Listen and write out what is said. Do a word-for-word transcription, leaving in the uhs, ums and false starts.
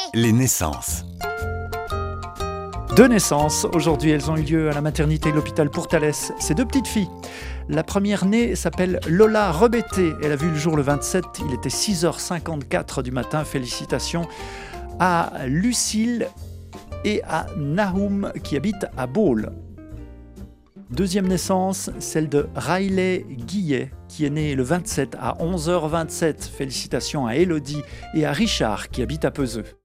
Les naissances. Deux naissances. Aujourd'hui, elles ont eu lieu à la maternité de l'hôpital Pourtalès. C'est deux petites filles. La première née s'appelle Lola Rebetté. Elle a vu le jour le vingt-sept. Il était six heures cinquante-quatre du matin. Félicitations à Lucille et à Nahoum qui habitent à Baule. Deuxième naissance, celle de Riley Guillet, qui est née le vingt-sept à onze heures vingt-sept. Félicitations à Élodie et à Richard qui habitent à Peseux.